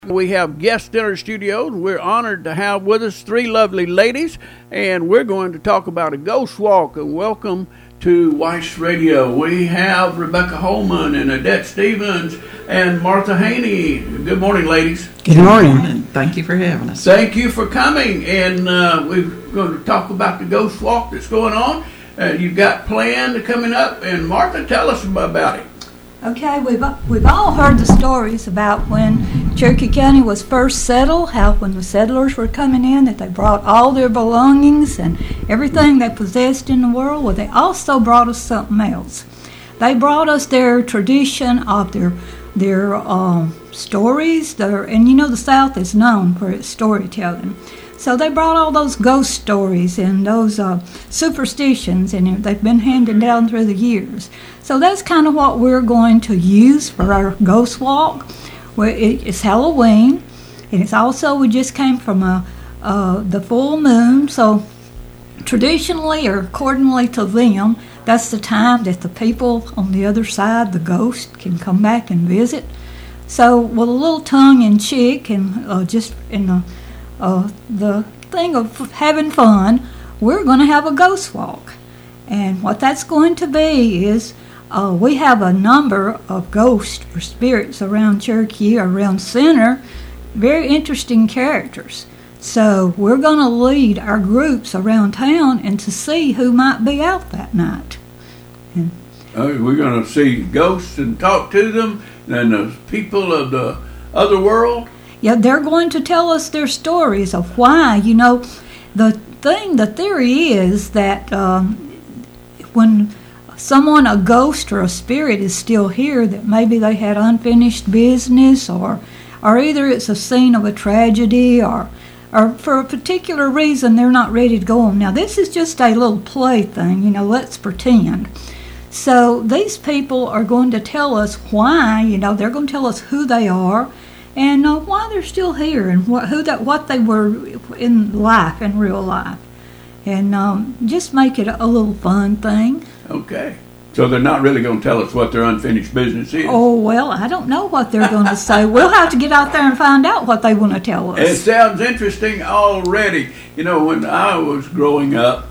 We have guests in our studios. We're honored to have with us three lovely ladies, and we're going to talk about a ghost walk. And welcome to Weiss Radio. We have Rebecca Holman and Odette Stevens and Martha Haney. Good morning, ladies. Good morning. Thank you for having us. Thank you for coming. And we're going to talk about the ghost walk that's going on. You've got planned coming up, and Martha, tell us about it. Okay, we've all heard the stories about when Cherokee County was first settled, how when the settlers were coming in that they brought all their belongings and everything they possessed in the world. Well, they also brought us something else. They brought us their tradition of their stories, and you know the South is known for its storytelling. So they brought all those ghost stories and those superstitions, and they've been handed down through the years. So that's kind of what we're going to use for our ghost walk. It's Halloween, and it's also, we just came from the full moon. So traditionally, or accordingly to them, that's the time that the people on the other side, the ghost, can come back and visit. So with a little tongue-in-cheek and just in the thing of having fun, we're going to have a ghost walk. And what that's going to be is we have a number of ghosts or spirits around Cherokee, around Center, very interesting characters. So we're going to lead our groups around town and to see who might be out that night. We're going to see ghosts and talk to them, and the people of the other world. Yeah, they're going to tell us their stories of why. You know, the theory is that when a ghost or a spirit is still here, that maybe they had unfinished business, or either it's a scene of a tragedy, or for a particular reason they're not ready to go home. Now, this is just a little play thing, let's pretend. So these people are going to tell us why, they're going to tell us who they are, and why they're still here, and what they were in life, in real life. And just make it a little fun thing. Okay. So they're not really going to tell us what their unfinished business is? Oh, well, I don't know what they're going to say. We'll have to get out there and find out what they want to tell us. It sounds interesting already. When I was growing up,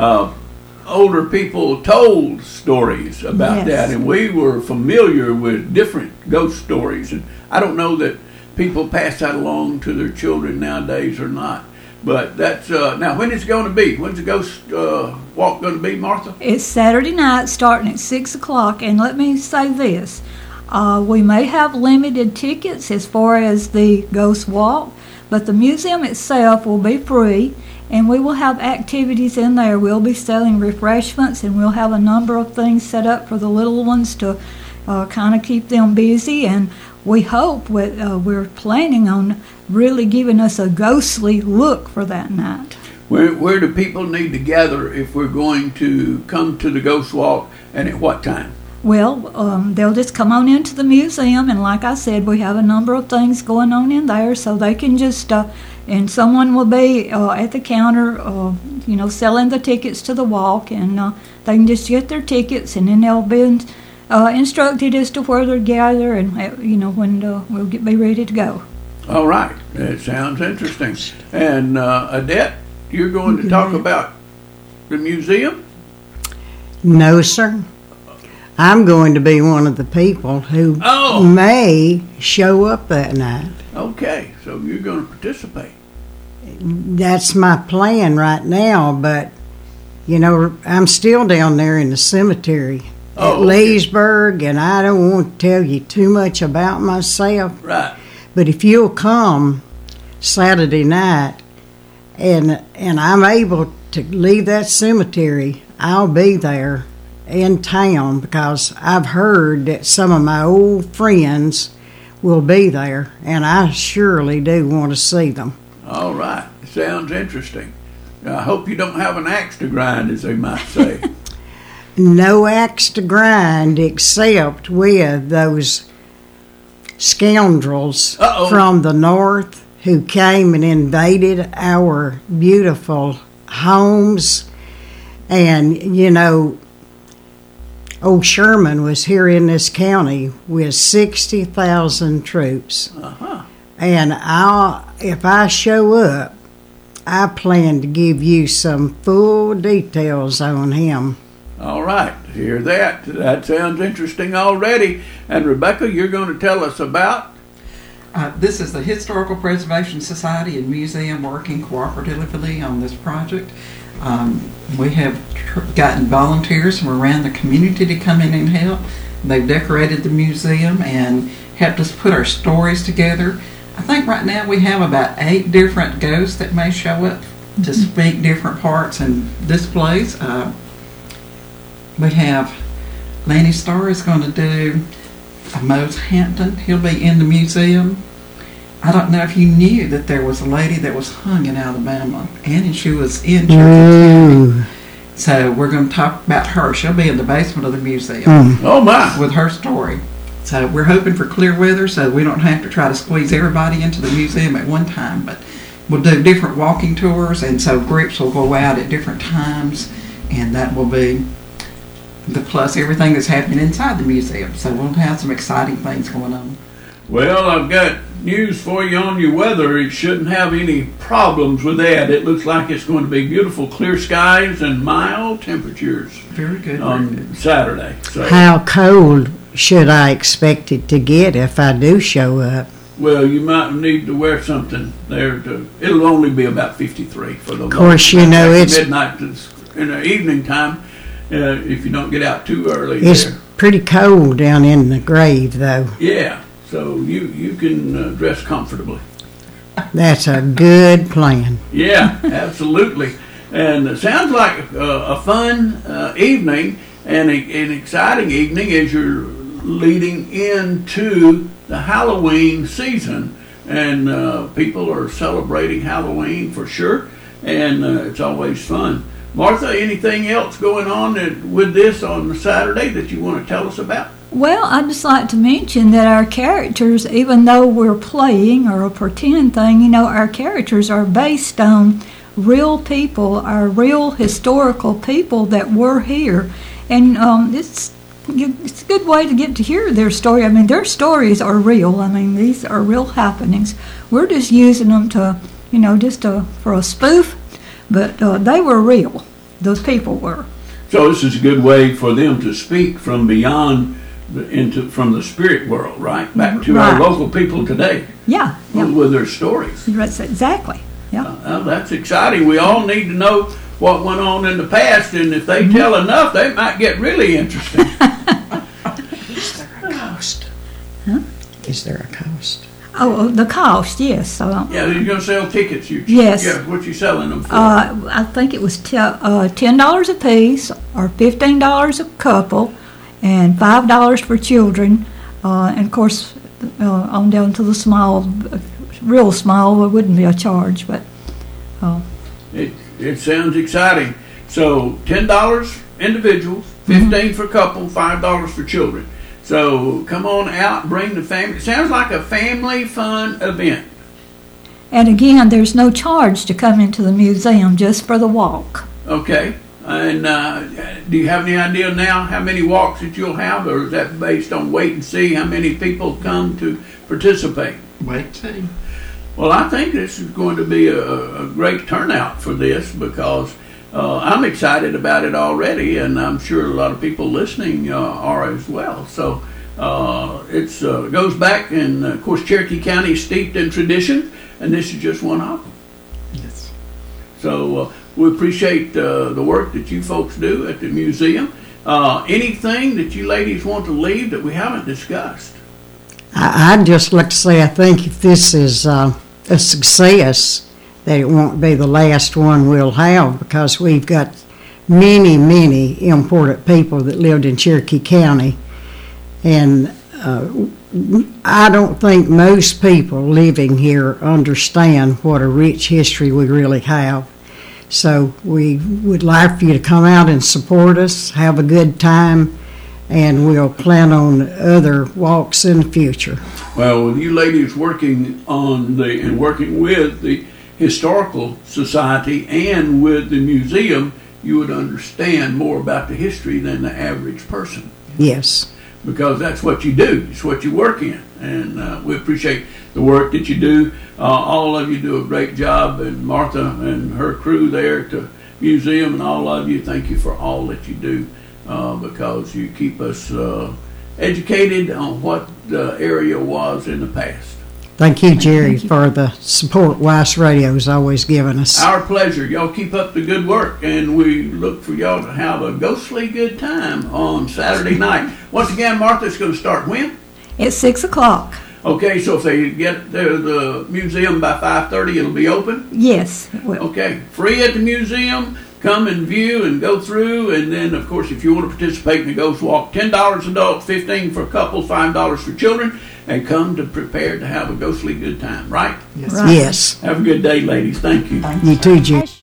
older people told stories about that, and we were familiar with different ghost stories. And I don't know that people pass that along to their children nowadays or not. But that's, now when is it going to be? When's the ghost walk going to be, Martha? It's Saturday night starting at 6 o'clock. And let me say this. We may have limited tickets as far as the ghost walk, but the museum itself will be free, and we will have activities in there. We'll be selling refreshments, and we'll have a number of things set up for the little ones to kind of keep them busy. And we hope we're planning on really giving us a ghostly look for that night. Where do people need to gather if we're going to come to the ghost walk, and at what time? Well, they'll just come on into the museum, and like I said, we have a number of things going on in there, so they can just, and someone will be at the counter, selling the tickets to the walk, and they can just get their tickets, and then they'll be instructed as to where they're gather, and when we'll be ready to go. All right, that sounds interesting. And Odette, you're going to talk about the museum? No, sir. I'm going to be one of the people who may show up that night. Okay, so you're going to participate. That's my plan right now, but, I'm still down there in the cemetery at Leesburg, and I don't want to tell you too much about myself. Right. But if you'll come Saturday night and I'm able to leave that cemetery, I'll be there in town, because I've heard that some of my old friends will be there, and I surely do want to see them. All right. Sounds interesting. I hope you don't have an axe to grind, as they might say. No axe to grind, except with those scoundrels from the north who came and invaded our beautiful homes. And, old Sherman was here in this county with 60,000 troops. And if I show up, I plan to give you some full details on him. All right, hear that. That sounds interesting already. And Rebecca, you're going to tell us about? This is the Historical Preservation Society and Museum working cooperatively on this project. We have gotten volunteers from around the community to come in and help. They've decorated the museum and helped us put our stories together. I think right now we have about 8 different ghosts that may show up to speak different parts and displays. We have Lanny Starr is going to do Mose Hampton. He'll be in the museum. I don't know if you knew that there was a lady that was hung in Alabama, and she was in Cherokee County. So we're going to talk about her. She'll be in the basement of the museum. Oh my! With her story. So we're hoping for clear weather so we don't have to try to squeeze everybody into the museum at one time. But we'll do different walking tours, and so groups will go out at different times, and that will be plus everything that's happening inside the museum. So we'll have some exciting things going on. Well, I've got news for you on your weather. It shouldn't have any problems with that. It looks like it's going to be beautiful, clear skies and mild temperatures. Very good. On Saturday. So. How cold should I expect it to get if I do show up? Well, you might need to wear something there. It'll only be about 53 for the. Of course, you know it's midnight in the evening time. If you don't get out too early. It's pretty cold down in the grave, though. Yeah, so you can dress comfortably. That's a good plan. Yeah, absolutely. And it sounds like a fun evening and an exciting evening as you're leading into the Halloween season. And people are celebrating Halloween for sure, and it's always fun. Martha, anything else going on with this on Saturday that you want to tell us about? Well, I'd just like to mention that our characters, even though we're playing or a pretend thing, our characters are based on real people, our real historical people that were here. And it's a good way to get to hear their story. I mean, their stories are real. I mean, these are real happenings. We're just using them to, for a spoof. But they were real. Those people were. So this is a good way for them to speak from beyond, from the spirit world, right? Back to our local people today. Yeah. With their stories. That's exactly. Yeah. That's exciting. We all need to know what went on in the past, and if they tell enough, they might get really interesting. Is there a cost? Huh? Is there a cost? Oh, the cost, yes. Yeah, you're going to sell tickets. Yes. Yeah, what you selling them for? I think it was $10 a piece or $15 a couple and $5 for children. And, of course, on down to the small, real small, it wouldn't be a charge. But It sounds exciting. So $10 individuals, $15 for couple, $5 for children. So come on out, bring the family. It sounds like a family fun event. And again, there's no charge to come into the museum, just for the walk. Okay. And do you have any idea now how many walks that you'll have, or is that based on wait and see how many people come to participate? Wait and see. Well, I think this is going to be a great turnout for this because I'm excited about it already, and I'm sure a lot of people listening are as well. So it goes back, and of course Cherokee County is steeped in tradition, and this is just one of them. Yes. So we appreciate the work that you folks do at the museum. Anything that you ladies want to leave that we haven't discussed? I'd just like to say I think if this is a success, that it won't be the last one we'll have, because we've got many, many important people that lived in Cherokee County. And I don't think most people living here understand what a rich history we really have. So we would like for you to come out and support us, have a good time, and we'll plan on other walks in the future. Well, with you ladies working on and working with the Historical Society and with the museum, you would understand more about the history than the average person. Yes. Because that's what you do. It's what you work in. and we appreciate the work that you do. All of you do a great job, and Martha and her crew there at the museum, and all of you, thank you for all that you do, because you keep us educated on what the area was in the past. Thank you, Jerry, for the support Weiss Radio's always given us. Our pleasure. Y'all keep up the good work, and we look for y'all to have a ghostly good time on Saturday night. Once again, Martha, it's going to start when? It's 6 o'clock. Okay, so if they get there to the museum by 5:30, it'll be open? Yes, it will. Okay, free at the museum. Come and view and go through, and then, of course, if you want to participate in the Ghost Walk, $10 adult, $15 for couples, $5 for children, and come to prepare to have a ghostly good time, right? Yes. Right. Yes. Have a good day, ladies. Thank you. You too, Jerry.